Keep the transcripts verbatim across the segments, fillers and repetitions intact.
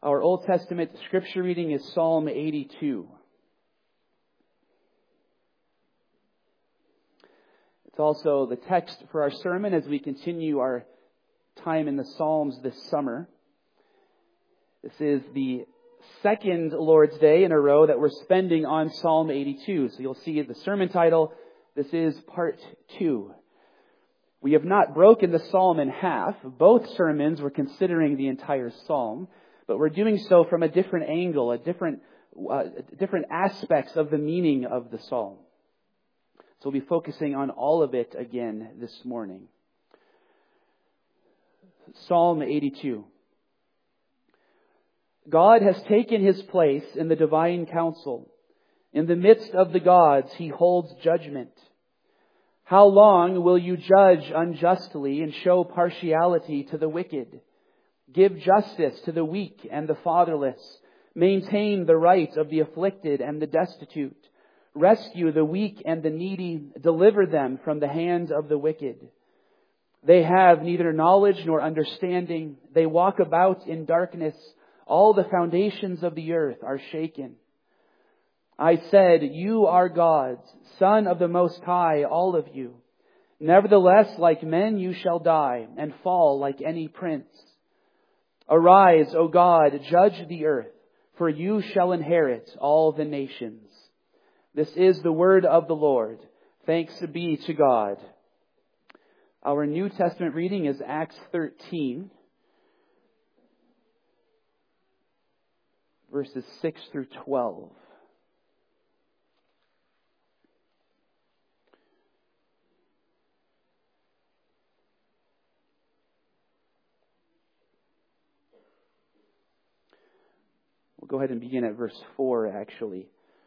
Our Old Testament scripture reading is Psalm eighty-two. It's also the text for our sermon as we continue our time in the Psalms this summer. This is the second Lord's Day in a row that we're spending on Psalm eighty-two. So you'll see the sermon title. This is part two. We have not broken the psalm in half. Both sermons were considering the entire psalm, but we're doing so from a different angle, a different, uh, different aspects of the meaning of the psalm. So we'll be focusing on all of it again this morning. Psalm eighty-two. God has taken His place in the divine council. In the midst of the gods, He holds judgment. How long will you judge unjustly and show partiality to the wicked? Give justice to the weak and the fatherless. Maintain the right of the afflicted and the destitute. Rescue the weak and the needy. Deliver them from the hand of the wicked. They have neither knowledge nor understanding. They walk about in darkness. All the foundations of the earth are shaken. I said, you are gods, Son of the Most High, all of you. Nevertheless, like men you shall die and fall like any prince. Arise, O God, judge the earth, for you shall inherit all the nations. This is the word of the Lord. Thanks be to God. Our New Testament reading is Acts thirteen, verses six through twelve. We'll go ahead and begin at verse four, actually.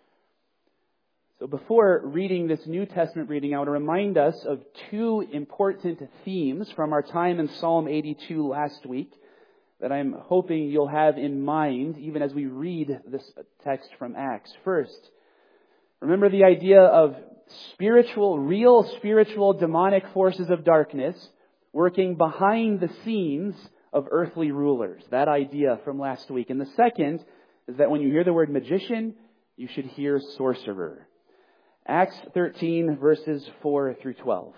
So before reading this New Testament reading, I want to remind us of two important themes from our time in Psalm eighty-two last week that I'm hoping you'll have in mind even as we read this text from Acts. First, remember the idea of spiritual, real spiritual demonic forces of darkness working behind the scenes of earthly rulers. That idea from last week. And the second is that when you hear the word magician, you should hear sorcerer. Acts thirteen, verses four through twelve.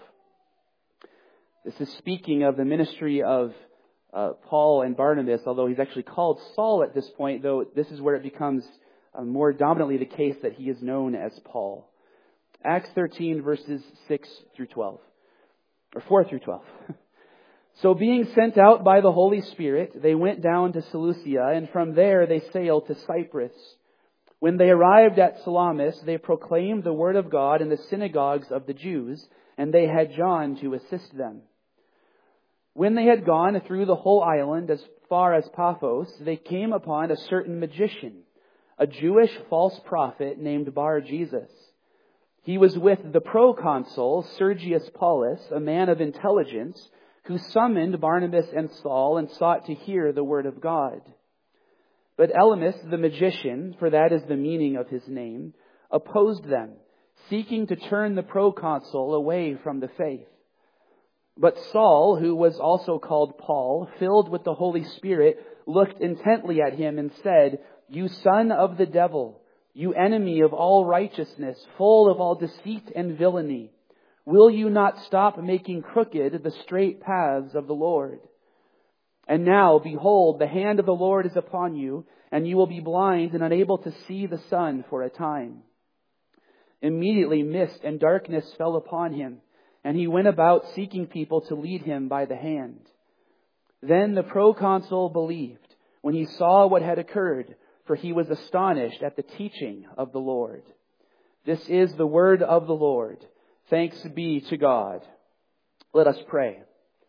This is speaking of the ministry of uh, Paul and Barnabas, although he's actually called Saul at this point, though this is where it becomes uh, more dominantly the case that he is known as Paul. Acts thirteen, verses six through twelve. Or four through twelve. So being sent out by the Holy Spirit, they went down to Seleucia, and from there they sailed to Cyprus. When they arrived at Salamis, they proclaimed the word of God in the synagogues of the Jews, and they had John to assist them. When they had gone through the whole island as far as Paphos, they came upon a certain magician, a Jewish false prophet named Bar-Jesus. He was with the proconsul Sergius Paulus, a man of intelligence, who summoned Barnabas and Saul and sought to hear the word of God. But Elymas, the magician, for that is the meaning of his name, opposed them, seeking to turn the proconsul away from the faith. But Saul, who was also called Paul, filled with the Holy Spirit, looked intently at him and said, You son of the devil, you enemy of all righteousness, full of all deceit and villainy, will you not stop making crooked the straight paths of the Lord? And now, behold, the hand of the Lord is upon you, and you will be blind and unable to see the sun for a time. Immediately mist and darkness fell upon him, and he went about seeking people to lead him by the hand. Then the proconsul believed when he saw what had occurred, for he was astonished at the teaching of the Lord. This is the word of the Lord. Thanks be to God. Let us pray.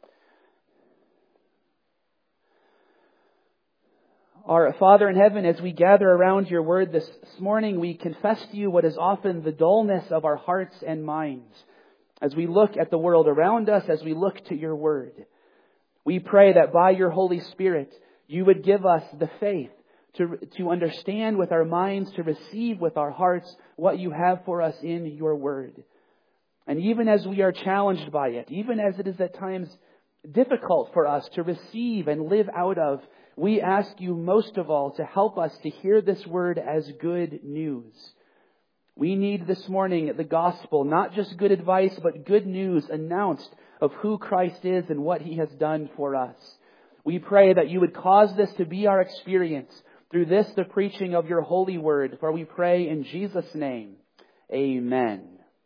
Our Father in heaven, as we gather around your word this morning, we confess to you what is often the dullness of our hearts and minds. As we look at the world around us, as we look to your word, we pray that by your Holy Spirit, you would give us the faith to, to understand with our minds, to receive with our hearts what you have for us in your word. And even as we are challenged by it, even as it is at times difficult for us to receive and live out of, we ask you most of all to help us to hear this word as good news. We need this morning the gospel, not just good advice, but good news announced of who Christ is and what He has done for us. We pray that you would cause this to be our experience through this, the preaching of your holy word. For we pray in Jesus' name. Amen.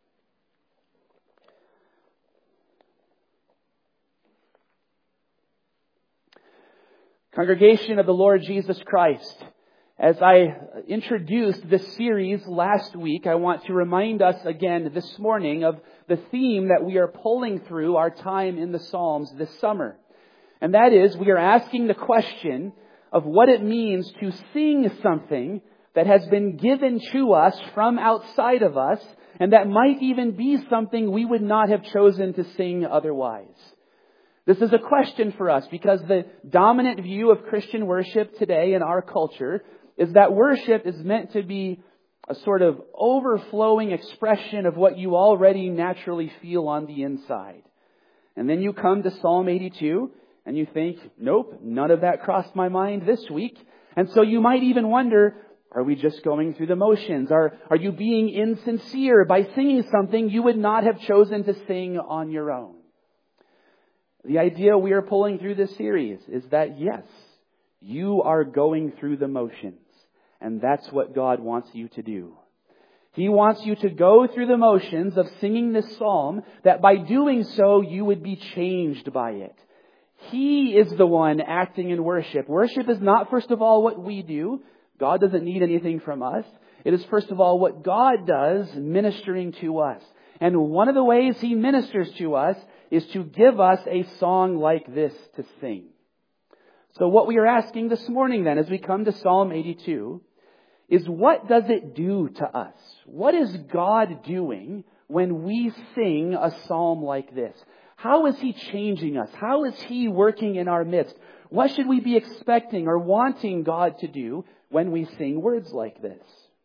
Congregation of the Lord Jesus Christ, as I introduced this series last week, I want to remind us again this morning of the theme that we are pulling through our time in the Psalms this summer. And that is, we are asking the question of what it means to sing something that has been given to us from outside of us, and that might even be something we would not have chosen to sing otherwise. This is a question for us because the dominant view of Christian worship today in our culture is that worship is meant to be a sort of overflowing expression of what you already naturally feel on the inside. And then you come to Psalm eighty-two and you think, nope, none of that crossed my mind this week. And so you might even wonder, are we just going through the motions? Are, are you being insincere by singing something you would not have chosen to sing on your own? The idea we are pulling through this series is that, yes, you are going through the motions. And that's what God wants you to do. He wants you to go through the motions of singing this psalm, that by doing so, you would be changed by it. He is the one acting in worship. Worship is not, first of all, what we do. God doesn't need anything from us. It is, first of all, what God does ministering to us. And one of the ways He ministers to us is to give us a song like this to sing. So what we are asking this morning then, as we come to Psalm eighty-two, is what does it do to us? What is God doing when we sing a psalm like this? How is He changing us? How is He working in our midst? What should we be expecting or wanting God to do when we sing words like this?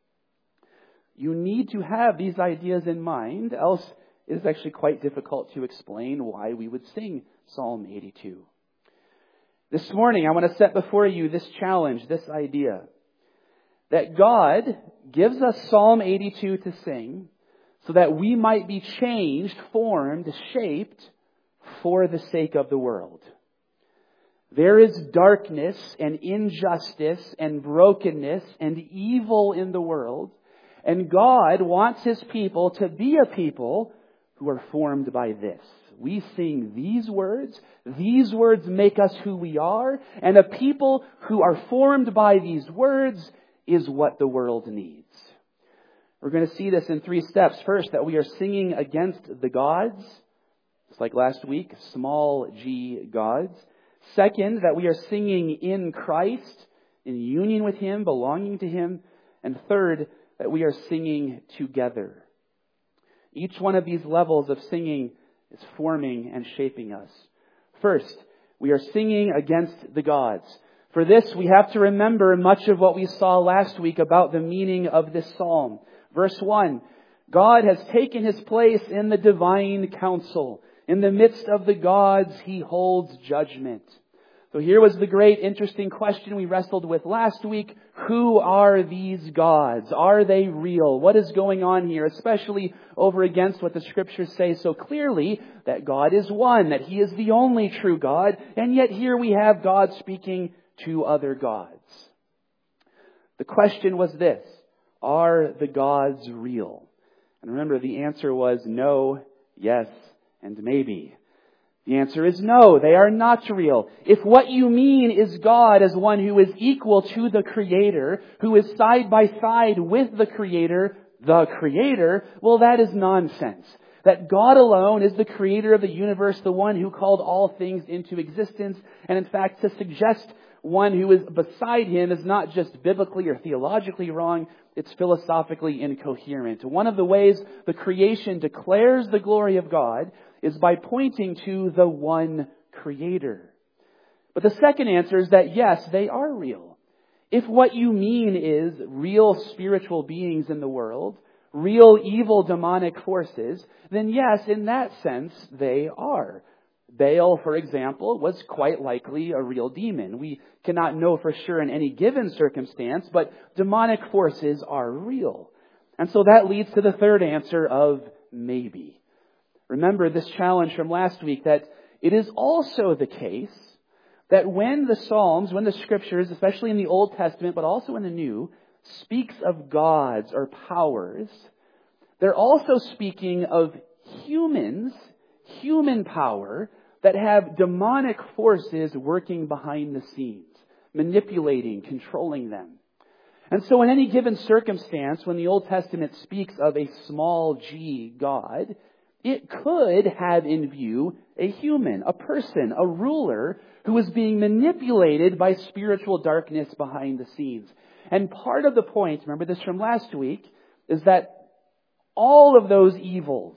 You need to have these ideas in mind, else it is actually quite difficult to explain why we would sing Psalm eighty-two. This morning, I want to set before you this challenge, this idea, that God gives us Psalm eighty-two to sing so that we might be changed, formed, shaped for the sake of the world. There is darkness and injustice and brokenness and evil in the world, and God wants His people to be a people who are formed by this. We sing these words. These words make us who we are. And a people who are formed by these words is what the world needs. We're going to see this in three steps. First, that we are singing against the gods. It's like last week, small g gods. Second, that we are singing in Christ, in union with Him, belonging to Him. And third, that we are singing together. Each one of these levels of singing is forming and shaping us. First, we are singing against the gods. For this, we have to remember much of what we saw last week about the meaning of this psalm. Verse one, God has taken His place in the divine council. In the midst of the gods, He holds judgment. So here was the great interesting question we wrestled with last week. Who are these gods? Are they real? What is going on here? Especially over against what the Scriptures say so clearly, that God is one, that He is the only true God. And yet here we have God speaking to other gods. The question was this: are the gods real? And remember, the answer was no, yes, and maybe. The answer is no, they are not real. If what you mean is God as one who is equal to the Creator, who is side by side with the Creator, the Creator, well, that is nonsense. That God alone is the Creator of the universe, the one who called all things into existence. And in fact, to suggest one who is beside Him is not just biblically or theologically wrong, it's philosophically incoherent. One of the ways the creation declares the glory of God is by pointing to the one Creator. But the second answer is that yes, they are real. If what you mean is real spiritual beings in the world, real evil demonic forces, then yes, in that sense, they are. Baal, for example, was quite likely a real demon. We cannot know for sure in any given circumstance, but demonic forces are real. And so that leads to the third answer of maybe. Remember this challenge from last week, that it is also the case that when the Psalms, when the Scriptures, especially in the Old Testament, but also in the New, speaks of gods or powers, they're also speaking of humans, human power, that have demonic forces working behind the scenes, manipulating, controlling them. And so in any given circumstance, when the Old Testament speaks of a small g God, it could have in view a human, a person, a ruler who is being manipulated by spiritual darkness behind the scenes. And part of the point, remember this from last week, is that all of those evils,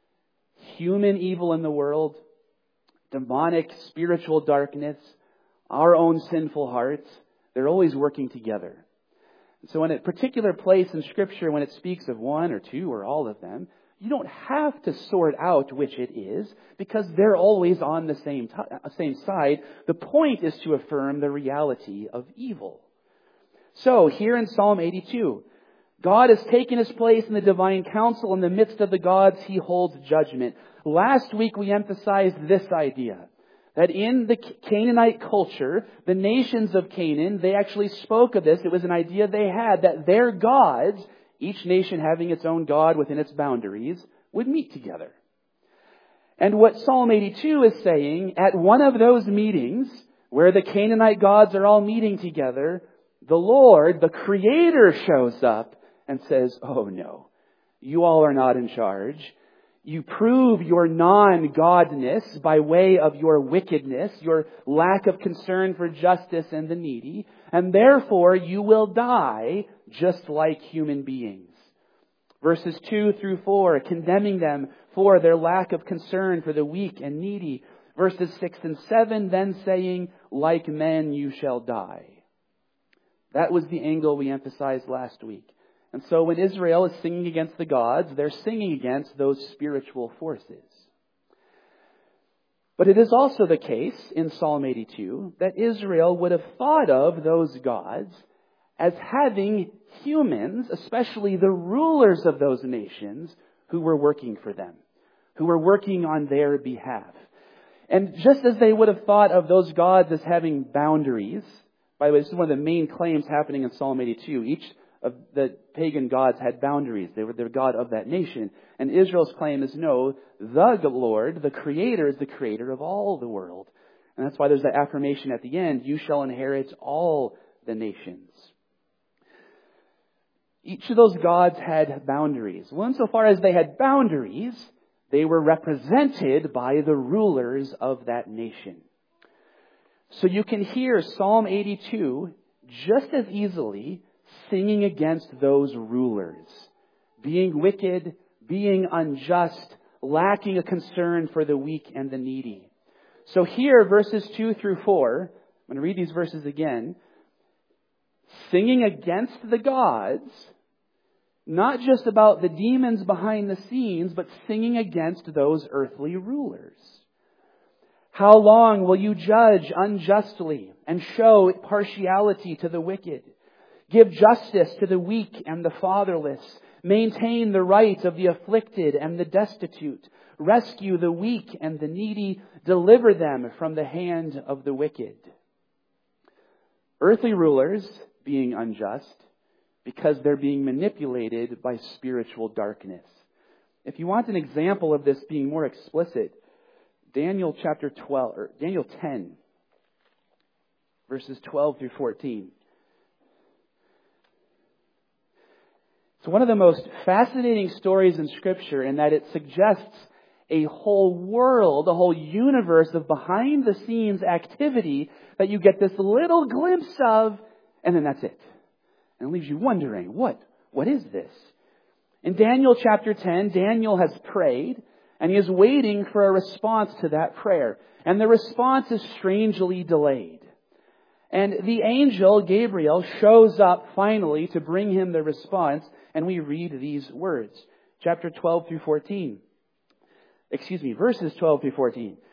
human evil in the world, demonic spiritual darkness, our own sinful hearts, they're always working together. So in a particular place in Scripture, when it speaks of one or two or all of them, you don't have to sort out which it is, because they're always on the same, t- same side. The point is to affirm the reality of evil. So here in Psalm eighty-two, God has taken His place in the divine council. In the midst of the gods, He holds judgment. Last week we emphasized this idea, that in the Canaanite culture, the nations of Canaan, they actually spoke of this. It was an idea they had, that their gods, each nation having its own god within its boundaries, would meet together. And what Psalm eighty-two is saying, at one of those meetings, where the Canaanite gods are all meeting together, the Lord, the Creator, shows up and says, oh no, you all are not in charge. You prove your non-godness by way of your wickedness, your lack of concern for justice and the needy, and therefore you will die just like human beings. Verses two through four, condemning them for their lack of concern for the weak and needy. Verses six and seven, then saying, like men you shall die. That was the angle we emphasized last week. And so when Israel is singing against the gods, they're singing against those spiritual forces. But it is also the case in Psalm eighty-two that Israel would have thought of those gods as having humans, especially the rulers of those nations, who were working for them, who were working on their behalf. And just as they would have thought of those gods as having boundaries, by the way, this is one of the main claims happening in Psalm eighty-two. Each of the pagan gods had boundaries. They were the god of that nation. And Israel's claim is no, the Lord, the Creator, is the creator of all the world. And that's why there's that affirmation at the end, you shall inherit all the nations. Each of those gods had boundaries. Well, insofar as they had boundaries, they were represented by the rulers of that nation. So you can hear Psalm eighty-two just as easily singing against those rulers, being wicked, being unjust, lacking a concern for the weak and the needy. So here, verses two through four, I'm going to read these verses again, singing against the gods, not just about the demons behind the scenes, but singing against those earthly rulers. How long will you judge unjustly and show partiality to the wicked? Give justice to the weak and the fatherless. Maintain the right of the afflicted and the destitute. Rescue the weak and the needy. Deliver them from the hand of the wicked. Earthly rulers being unjust because they're being manipulated by spiritual darkness. If you want an example of this being more explicit, Daniel chapter twelve, or Daniel ten, verses twelve through fourteen. It's one of the most fascinating stories in Scripture in that it suggests a whole world, a whole universe of behind-the-scenes activity that you get this little glimpse of, and then that's it. And it leaves you wondering, what, what is this? In Daniel chapter ten, Daniel has prayed, and he is waiting for a response to that prayer. And the response is strangely delayed. And the angel, Gabriel, shows up finally to bring him the response. And we read these words. Chapter twelve through fourteen. Excuse me, verses twelve through fourteen.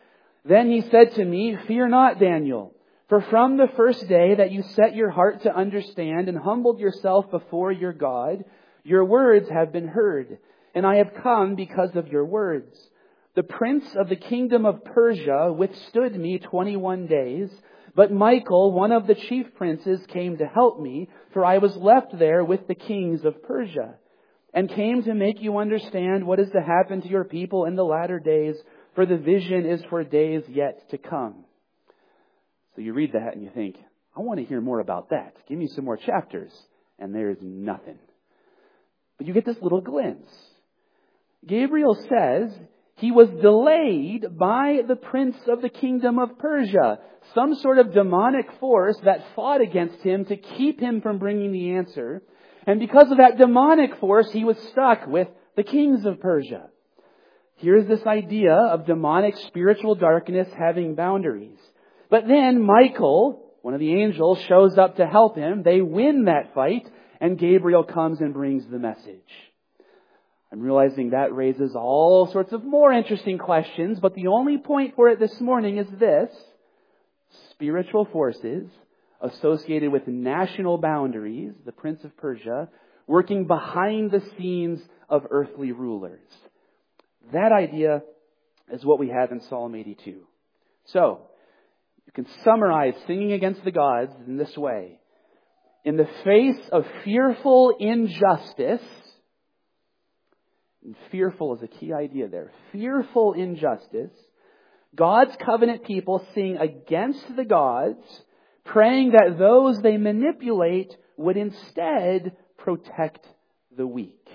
Then he said to me, "Fear not, Daniel, for from the first day that you set your heart to understand and humbled yourself before your God, your words have been heard, and I have come because of your words. The prince of the kingdom of Persia withstood me twenty-one days, but Michael, one of the chief princes, came to help me, for I was left there with the kings of Persia, and came to make you understand what is to happen to your people in the latter days, for the vision is for days yet to come." So you read that and you think, I want to hear more about that. Give me some more chapters. And there is nothing. But you get this little glimpse. Gabriel says he was delayed by the prince of the kingdom of Persia, some sort of demonic force that fought against him to keep him from bringing the answer. And because of that demonic force, he was stuck with the kings of Persia. Here's this idea of demonic spiritual darkness having boundaries. But then Michael, one of the angels, shows up to help him. They win that fight, and Gabriel comes and brings the message. I'm realizing that raises all sorts of more interesting questions, but the only point for it this morning is this: spiritual forces associated with national boundaries, the Prince of Persia, working behind the scenes of earthly rulers. That idea is what we have in Psalm eighty-two. So, you can summarize singing against the gods in this way. In the face of fearful injustice, and fearful is a key idea there, fearful injustice, God's covenant people sing against the gods, praying that those they manipulate would instead protect the weak.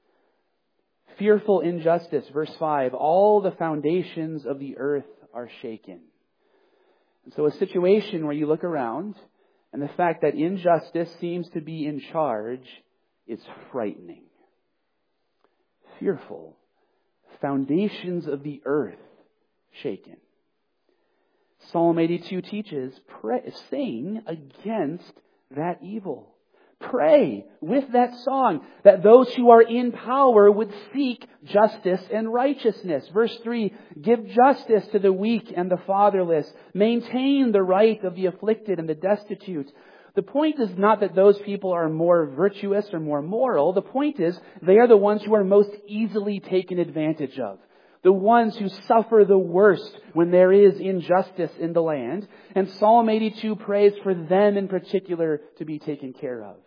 Fearful injustice, verse five, all the foundations of the earth are shaken. And so a situation where you look around and the fact that injustice seems to be in charge is frightening. Fearful. Foundations of the earth shaken. Psalm eighty-two teaches, pray, sing against that evil. Pray with that song that those who are in power would seek justice and righteousness. Verse three, give justice to the weak and the fatherless. Maintain the right of the afflicted and the destitute. The point is not that those people are more virtuous or more moral. The point is they are the ones who are most easily taken advantage of. The ones who suffer the worst when there is injustice in the land. And Psalm eighty-two prays for them in particular to be taken care of.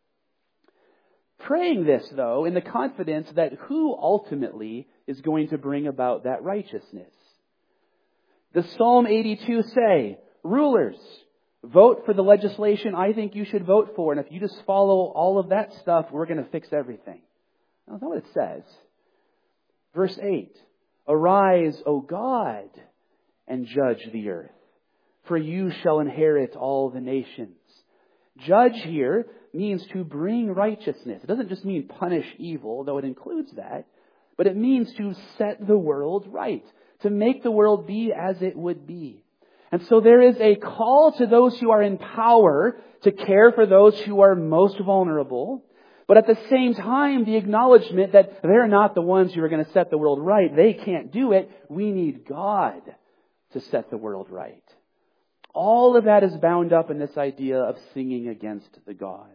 Praying this, though, in the confidence that who ultimately is going to bring about that righteousness? Does Psalm eighty-two say, rulers, vote for the legislation I think you should vote for, and if you just follow all of that stuff, we're going to fix everything? That's not what it says. Verse eight, arise, O God, and judge the earth, for you shall inherit all the nations. Judge here means to bring righteousness. It doesn't just mean punish evil, though it includes that, but it means to set the world right, to make the world be as it would be. And so there is a call to those who are in power to care for those who are most vulnerable, but at the same time, the acknowledgement that they're not the ones who are going to set the world right. They can't do it. We need God to set the world right. All of that is bound up in this idea of singing against the gods.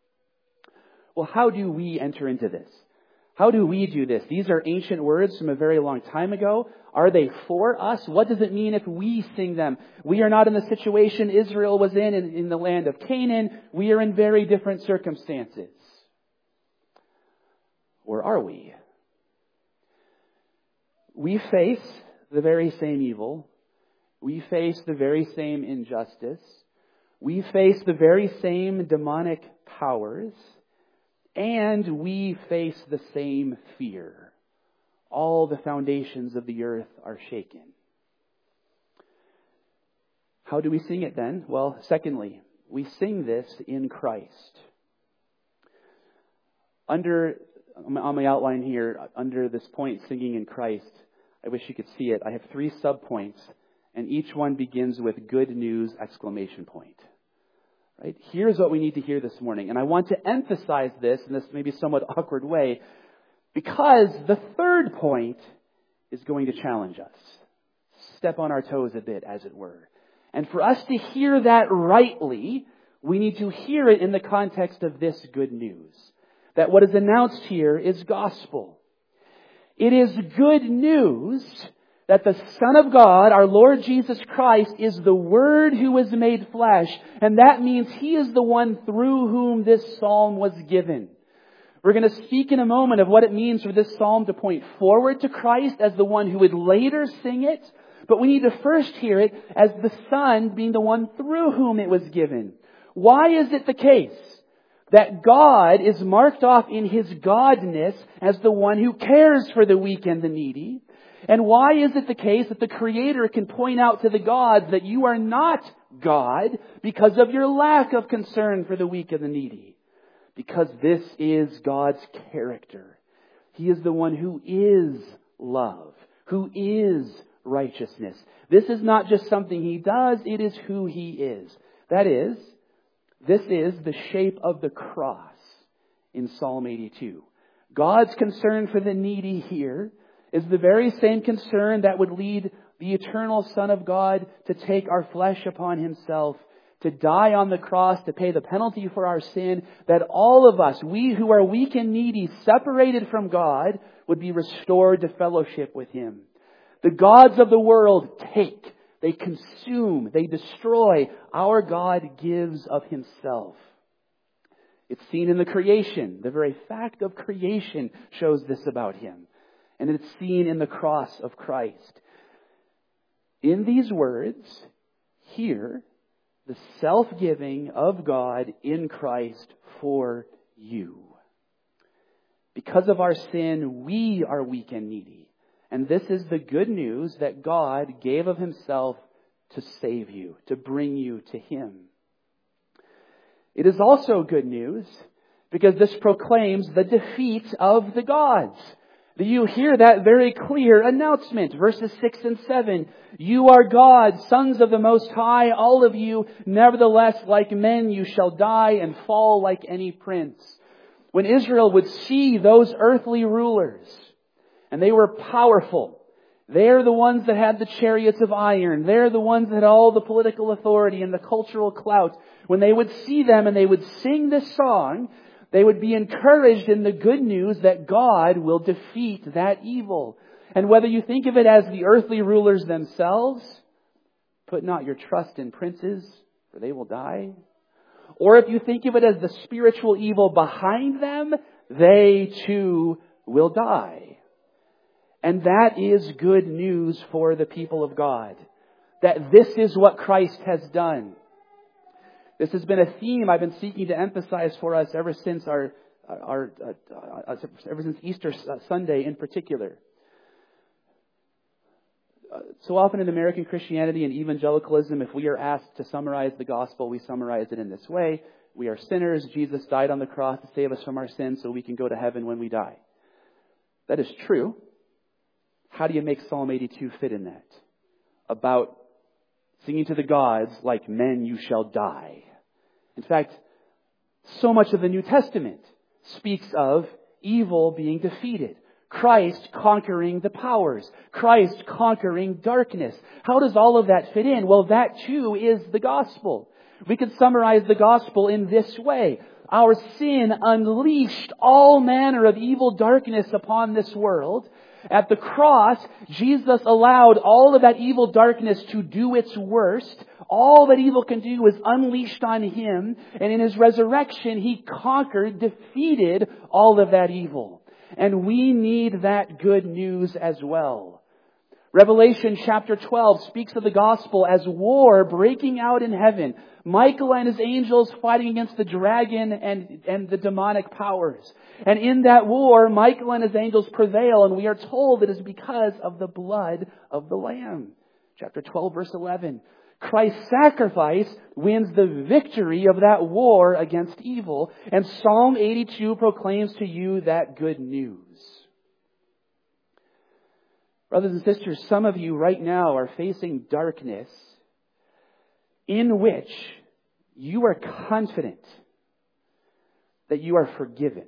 Well, how do we enter into this? How do we do this? These are ancient words from a very long time ago. Are they for us? What does it mean if we sing them? We are not in the situation Israel was in, in, in the land of Canaan. We are in very different circumstances. Or are we? We face the very same evil. We face the very same injustice. We face the very same demonic powers. And we face the same fear. All the foundations of the earth are shaken. How do we sing it then? Well, secondly, we sing this in Christ. Under, on my outline here, under this point, singing in Christ, I wish you could see it. I have three subpoints. And each one begins with good news, exclamation point. Right? Here's what we need to hear this morning. And I want to emphasize this in this maybe somewhat awkward way, because the third point is going to challenge us. step on our toes a bit, as it were. And for us to hear that rightly, we need to hear it in the context of this good news. That what is announced here is gospel. It is good news that the Son of God, our Lord Jesus Christ, is the Word who was made flesh. And that means He is the one through whom this psalm was given. We're going to speak in a moment of what it means for this psalm to point forward to Christ as the one who would later sing it. But we need to first hear it as the Son being the one through whom it was given. Why is it the case that God is marked off in His godness as the one who cares for the weak and the needy? And why is it the case that the Creator can point out to the gods that you are not God because of your lack of concern for the weak and the needy? Because this is God's character. He is the one who is love, who is righteousness. This is not just something He does, it is who He is. That is, this is the shape of the cross in Psalm eighty-two. God's concern for the needy here is the very same concern that would lead the eternal Son of God to take our flesh upon Himself, to die on the cross, to pay the penalty for our sin, that all of us, we who are weak and needy, separated from God, would be restored to fellowship with Him. The gods of the world take, they consume, they destroy. Our God gives of Himself. It's seen in the creation. The very fact of creation shows this about Him. And it's seen in the cross of Christ. In these words, here, the self-giving of God in Christ for you. Because of our sin, we are weak and needy. And this is the good news that God gave of Himself to save you, to bring you to Him. It is also good news because this proclaims the defeat of the gods. You hear that very clear announcement, verses six and seven. You are God, sons of the Most High, all of you. Nevertheless, like men, you shall die and fall like any prince. When Israel would see those earthly rulers, and they were powerful, they're the ones that had the chariots of iron. They're the ones that had all the political authority and the cultural clout. When they would see them and they would sing this song, they would be encouraged in the good news that God will defeat that evil. And whether you think of it as the earthly rulers themselves, put not your trust in princes, for they will die. Or if you think of it as the spiritual evil behind them, they too will die. And that is good news for the people of God. That this is what Christ has done. This has been a theme I've been seeking to emphasize for us ever since our, our uh, uh, ever since Easter Sunday in particular. Uh, so often in American Christianity and evangelicalism, if we are asked to summarize the gospel, we summarize it in this way. We are sinners. Jesus died on the cross to save us from our sins so we can go to heaven when we die. That is true. How do you make Psalm eighty-two fit in that? About singing to the gods, like men you shall die. In fact, so much of the New Testament speaks of evil being defeated. Christ conquering the powers. Christ conquering darkness. How does all of that fit in? Well, that too is the gospel. We could summarize the gospel in this way. Our sin unleashed all manner of evil darkness upon this world. At the cross, Jesus allowed all of that evil darkness to do its worst. All that evil can do is unleashed on Him. And in His resurrection, He conquered, defeated all of that evil. And we need that good news as well. Revelation chapter twelve speaks of the gospel as war breaking out in heaven. Michael and his angels fighting against the dragon and, and the demonic powers. And in that war, Michael and his angels prevail, and we are told it is because of the blood of the Lamb. Chapter twelve, verse eleven. Christ's sacrifice wins the victory of that war against evil. And Psalm eighty-two proclaims to you that good news. Brothers and sisters, some of you right now are facing darkness in which you are confident that you are forgiven.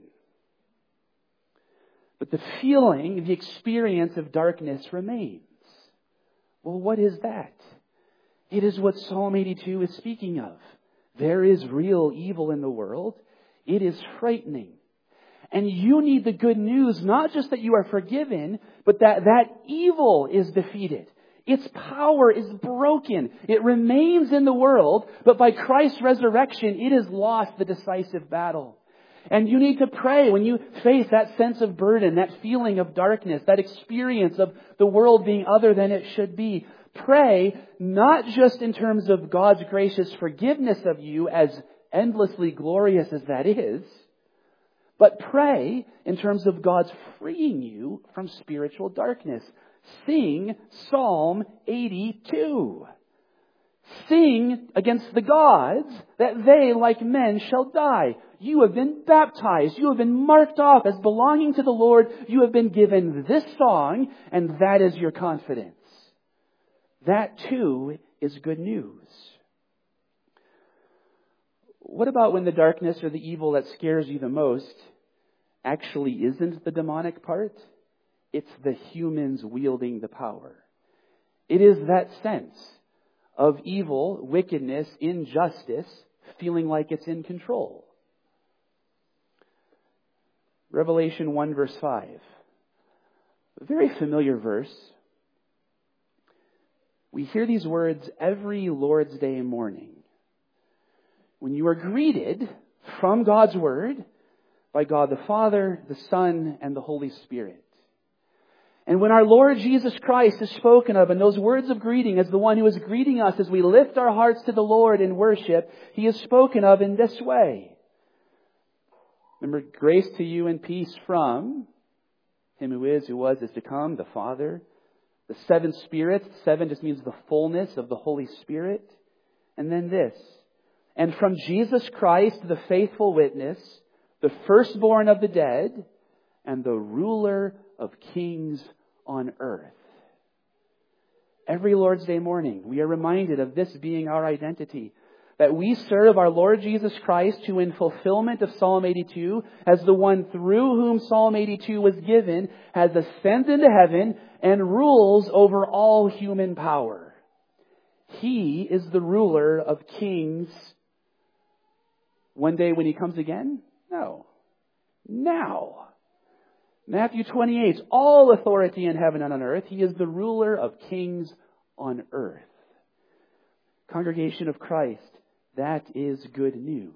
But the feeling, the experience of darkness remains. Well, what is that? It is what Psalm eighty-two is speaking of. There is real evil in the world. It is frightening. And you need the good news, not just that you are forgiven, but that that evil is defeated. Its power is broken. It remains in the world, but by Christ's resurrection, it has lost the decisive battle. And you need to pray when you face that sense of burden, that feeling of darkness, that experience of the world being other than it should be. Pray not just in terms of God's gracious forgiveness of you, as endlessly glorious as that is, but pray in terms of God's freeing you from spiritual darkness. Sing Psalm eighty-two. Sing against the gods that they, like men, shall die. You have been baptized. You have been marked off as belonging to the Lord. You have been given this song, and that is your confidence. That too is good news. What about when the darkness or the evil that scares you the most actually isn't the demonic part? It's the humans wielding the power. It is that sense of evil, wickedness, injustice, feeling like it's in control. Revelation one verse five. A very familiar verse. We hear these words every Lord's Day morning, when you are greeted from God's Word by God the Father, the Son, and the Holy Spirit. And when our Lord Jesus Christ is spoken of in those words of greeting as the one who is greeting us as we lift our hearts to the Lord in worship, He is spoken of in this way. Remember, grace to you and peace from Him who is, who was, is to come, the Father. The seven spirits, seven just means the fullness of the Holy Spirit. And then this, and from Jesus Christ, the faithful witness, the firstborn of the dead, and the ruler of kings on earth. Every Lord's Day morning, we are reminded of this being our identity. That we serve our Lord Jesus Christ, who in fulfillment of Psalm eighty-two, as the one through whom Psalm eighty-two was given, has ascended into heaven and rules over all human power. He is the ruler of kings. One day when He comes again? No. Now. Matthew twenty-eight, all authority in heaven and on earth. He is the ruler of kings on earth. Congregation of Christ, that is good news.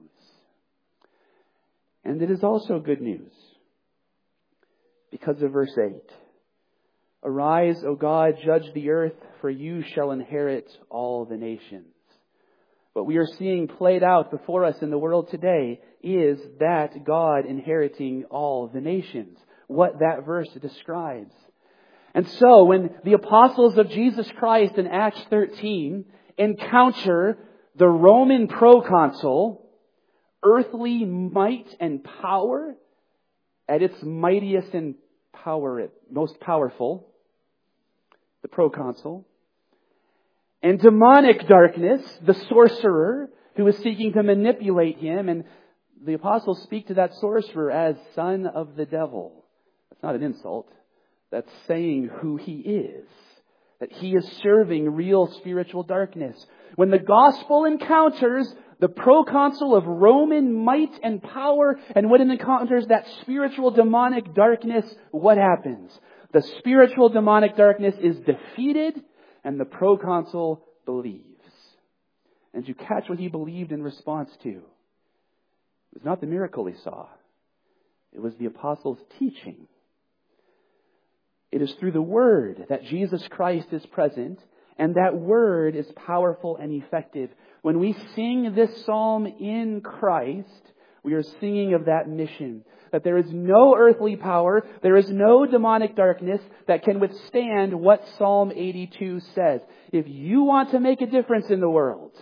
And it is also good news because of verse eight. Arise, O God, judge the earth, for you shall inherit all the nations. What we are seeing played out before us in the world today is that God inheriting all the nations. What that verse describes. And so when the apostles of Jesus Christ in Acts thirteen encounter the Roman proconsul, earthly might and power at its mightiest and power, most powerful, the proconsul, and demonic darkness, the sorcerer who is seeking to manipulate him, and the apostles speak to that sorcerer as son of the devil. That's not an insult. That's saying who he is. That he is serving real spiritual darkness. When the gospel encounters the proconsul of Roman might and power, and when it encounters that spiritual demonic darkness, what happens? The spiritual demonic darkness is defeated, and the proconsul believes. And you catch what he believed in response to. It was not the miracle he saw. It was the apostles' teaching. It is through the Word that Jesus Christ is present, and that Word is powerful and effective. When we sing this psalm in Christ, we are singing of that mission. That there is no earthly power, there is no demonic darkness that can withstand what Psalm eighty-two says. If you want to make a difference in the world,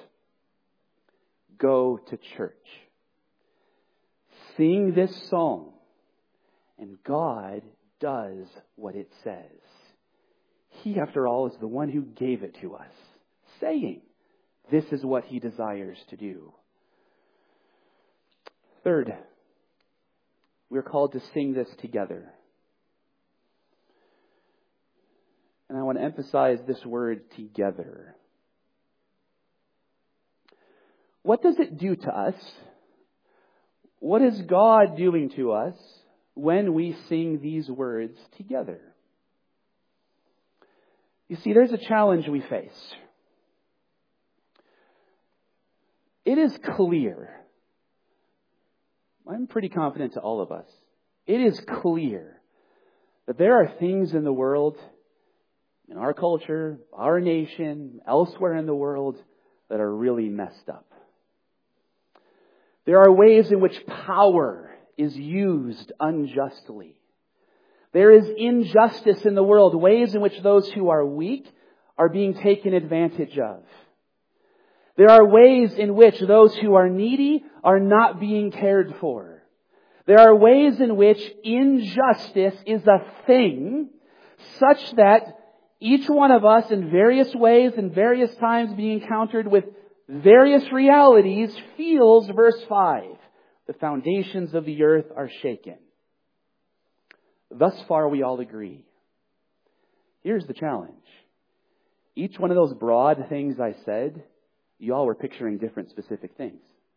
go to church. Sing this psalm, and God does what it says. He, after all, is the one who gave it to us, saying, this is what He desires to do. Third, we're called to sing this together. And I want to emphasize this word together. What does it do to us? What is God doing to us when we sing these words together? You see, there's a challenge we face. It is clear, I'm pretty confident to all of us, it is clear that there are things in the world, in our culture, our nation, elsewhere in the world, that are really messed up. There are ways in which power is used unjustly. There is injustice in the world, ways in which those who are weak are being taken advantage of. There are ways in which those who are needy are not being cared for. There are ways in which injustice is a thing such that each one of us in various ways and various times being encountered with various realities feels, verse five, the foundations of the earth are shaken. Thus far we all agree. Here's the challenge. Each one of those broad things I said, you all were picturing different specific things.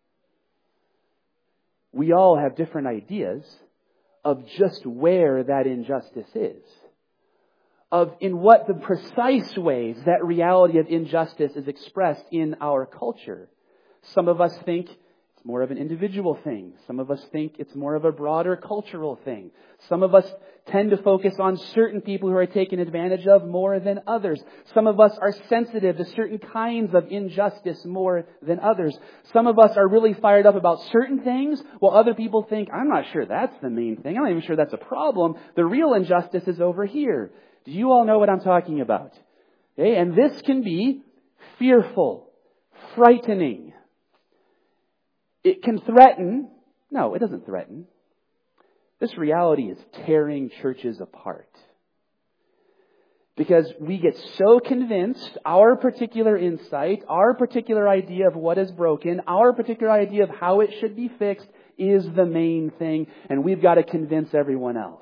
We all have different ideas of just where that injustice is. Of in what the precise ways that reality of injustice is expressed in our culture. Some of us think it's more of an individual thing. Some of us think it's more of a broader cultural thing. Some of us tend to focus on certain people who are taken advantage of more than others. Some of us are sensitive to certain kinds of injustice more than others. Some of us are really fired up about certain things, while other people think, I'm not sure that's the main thing. I'm not even sure that's a problem. The real injustice is over here. Do you all know what I'm talking about? Okay, and this can be fearful, frightening. It can threaten. No, it doesn't threaten. This reality is tearing churches apart. Because we get so convinced our particular insight, our particular idea of what is broken, our particular idea of how it should be fixed is the main thing, and we've got to convince everyone else.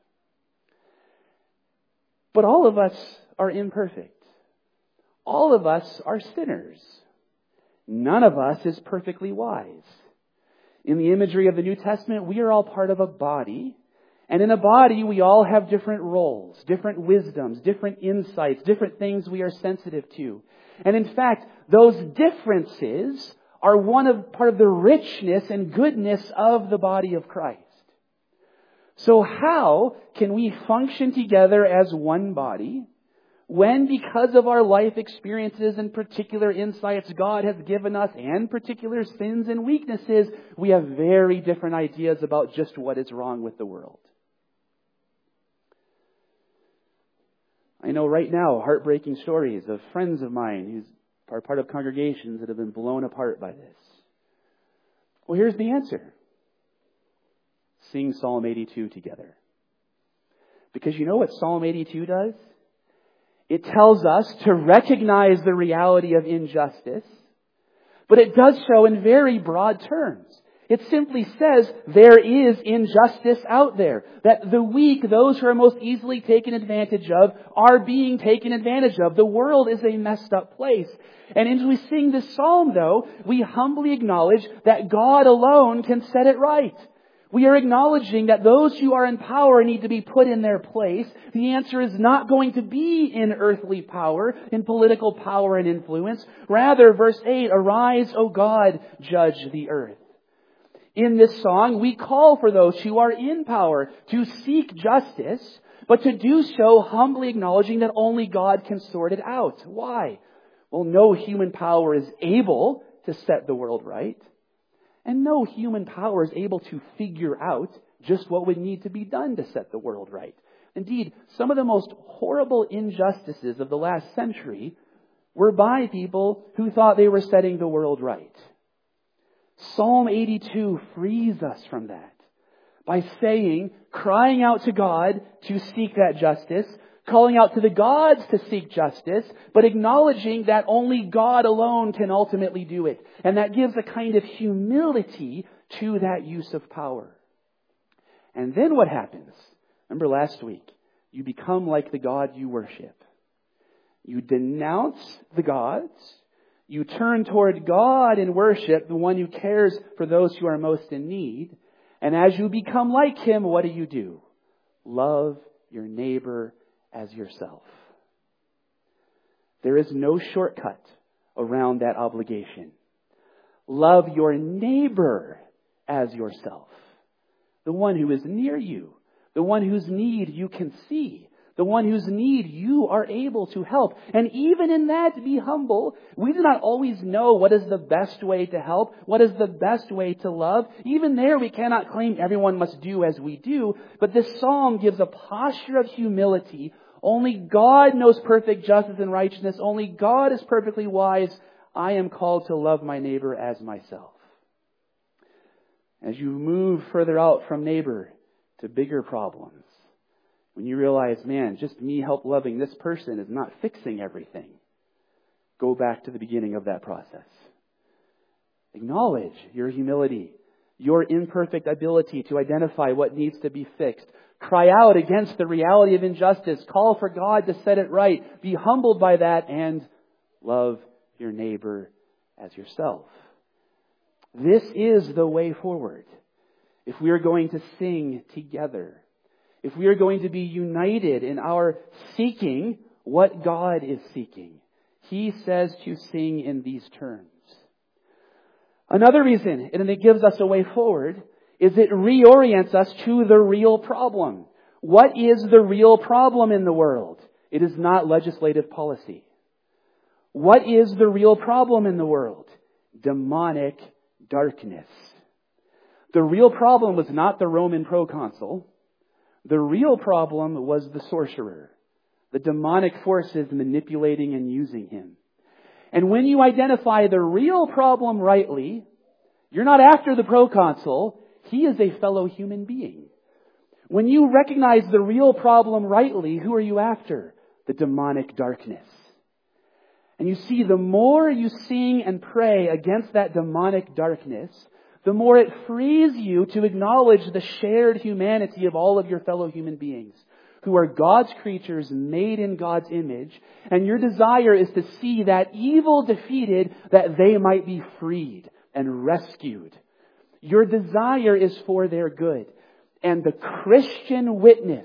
But all of us are imperfect. All of us are sinners. None of us is perfectly wise. In the imagery of the New Testament, we are all part of a body. And in a body, we all have different roles, different wisdoms, different insights, different things we are sensitive to. And in fact, those differences are one of part of the richness and goodness of the body of Christ. So how can we function together as one body when, because of our life experiences and particular insights God has given us and particular sins and weaknesses, we have very different ideas about just what is wrong with the world? I know right now heartbreaking stories of friends of mine who are part of congregations that have been blown apart by this. Well, here's the answer. Sing Psalm eighty-two together. Because you know what Psalm eighty-two does? It tells us to recognize the reality of injustice, but it does so in very broad terms. It simply says there is injustice out there. That the weak, those who are most easily taken advantage of, are being taken advantage of. The world is a messed up place. And as we sing this psalm, though, we humbly acknowledge that God alone can set it right. We are acknowledging that those who are in power need to be put in their place. The answer is not going to be in earthly power, in political power and influence. Rather, verse eight, arise, O God, judge the earth. In this song, we call for those who are in power to seek justice, but to do so humbly acknowledging that only God can sort it out. Why? Well, no human power is able to set the world right. And no human power is able to figure out just what would need to be done to set the world right. Indeed, some of the most horrible injustices of the last century were by people who thought they were setting the world right. Psalm eighty-two frees us from that by saying, crying out to God to seek that justice, calling out to the gods to seek justice, but acknowledging that only God alone can ultimately do it. And that gives a kind of humility to that use of power. And then what happens? Remember last week, you become like the God you worship. You denounce the gods. You turn toward God in worship, the one who cares for those who are most in need. And as you become like Him, what do you do? Love your neighbor as yourself. There is no shortcut around that obligation. Love your neighbor as yourself. The one who is near you. The one whose need you can see. The one whose need you are able to help. And even in that, be humble. We do not always know what is the best way to help, what is the best way to love. Even there, we cannot claim everyone must do as we do. But this psalm gives a posture of humility. Only God knows perfect justice and righteousness. Only God is perfectly wise. I am called to love my neighbor as myself. As you move further out from neighbor to bigger problems, when you realize, man, just me help loving this person is not fixing everything, go back to the beginning of that process. Acknowledge your humility, your imperfect ability to identify what needs to be fixed. Cry out against the reality of injustice. Call for God to set it right. Be humbled by that and love your neighbor as yourself. This is the way forward. If we are going to sing together, if we are going to be united in our seeking what God is seeking, He says to sing in these terms. Another reason, and it gives us a way forward, is it reorients us to the real problem. What is the real problem in the world? It is not legislative policy. What is the real problem in the world? Demonic darkness. The real problem was not the Roman proconsul. The real problem was the sorcerer, the demonic forces manipulating and using him. And when you identify the real problem rightly, you're not after the proconsul. He is a fellow human being. When you recognize the real problem rightly, who are you after? The demonic darkness. And you see, the more you sing and pray against that demonic darkness, the more it frees you to acknowledge the shared humanity of all of your fellow human beings, who are God's creatures made in God's image. And your desire is to see that evil defeated, that they might be freed and rescued. Your desire is for their good. And the Christian witness,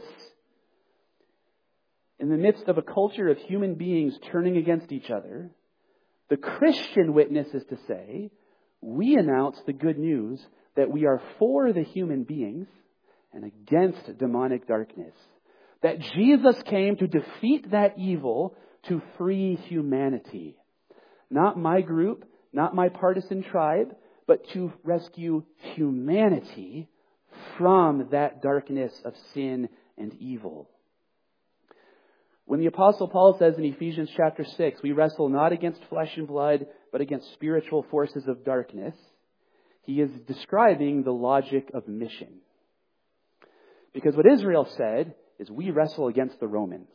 in the midst of a culture of human beings turning against each other, the Christian witness is to say, we announce the good news that we are for the human beings and against demonic darkness. That Jesus came to defeat that evil, to free humanity. Not my group, not my partisan tribe, but to rescue humanity from that darkness of sin and evil. When the Apostle Paul says in Ephesians chapter six, we wrestle not against flesh and blood, but against spiritual forces of darkness, he is describing the logic of mission. Because what Israel said is, we wrestle against the Romans.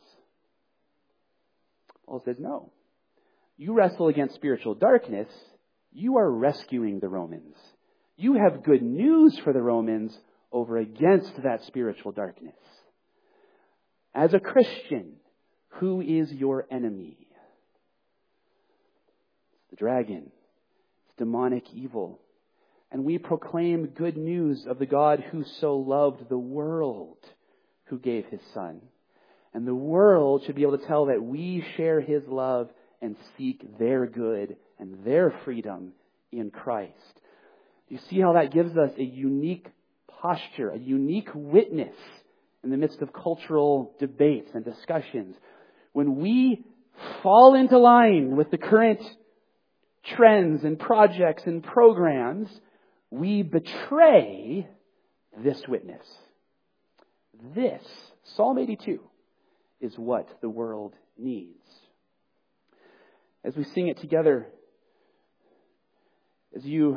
Paul says, no. You wrestle against spiritual darkness, you are rescuing the Romans. You have good news for the Romans over against that spiritual darkness. As a Christian, who is your enemy? The dragon. It's demonic evil. And we proclaim good news of the God who so loved the world, who gave His Son. And the world should be able to tell that we share His love and seek their good and their freedom in Christ. You see how that gives us a unique posture, a unique witness in the midst of cultural debates and discussions. When we fall into line with the current trends and projects and programs, we betray this witness. This, Psalm eighty-two, is what the world needs. As we sing it together, as you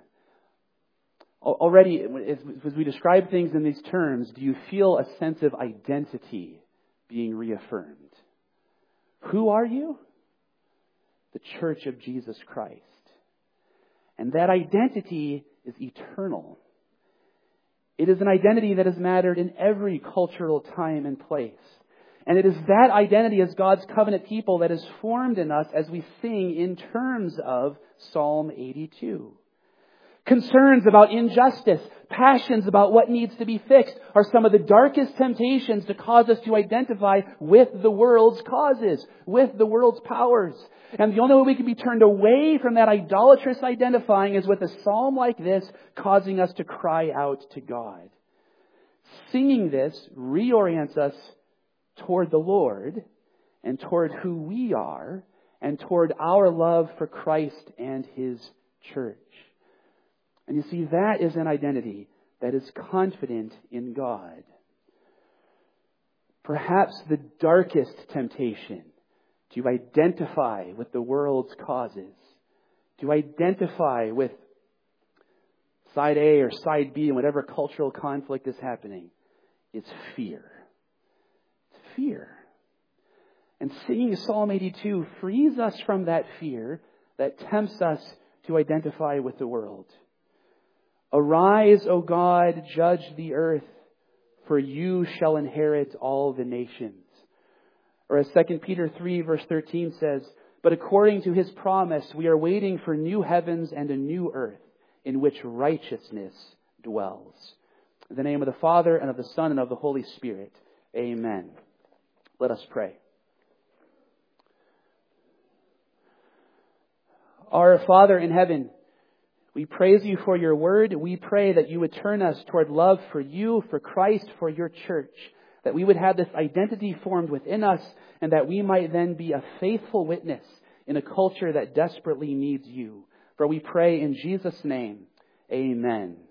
already, as, as we describe things in these terms, do you feel a sense of identity being reaffirmed? Who are you? The Church of Jesus Christ. And that identity is eternal. It is an identity that has mattered in every cultural time and place. And it is that identity as God's covenant people that is formed in us as we sing in terms of Psalm eighty-two. Concerns about injustice, passions about what needs to be fixed are some of the darkest temptations to cause us to identify with the world's causes, with the world's powers. And the only way we can be turned away from that idolatrous identifying is with a psalm like this causing us to cry out to God. Singing this reorients us toward the Lord and toward who we are and toward our love for Christ and His church. And you see, that is an identity that is confident in God. Perhaps the darkest temptation to identify with the world's causes, to identify with side A or side B in whatever cultural conflict is happening, is fear. It's fear. And singing Psalm eighty-two frees us from that fear that tempts us to identify with the world. Arise, O God, judge the earth, for you shall inherit all the nations. Or as Second Peter three verse thirteen says, but according to His promise, we are waiting for new heavens and a new earth in which righteousness dwells. In the name of the Father, and of the Son, and of the Holy Spirit. Amen. Let us pray. Our Father in heaven, we praise You for Your word. We pray that You would turn us toward love for You, for Christ, for Your church. That we would have this identity formed within us, and that we might then be a faithful witness in a culture that desperately needs You. For we pray in Jesus' name, amen.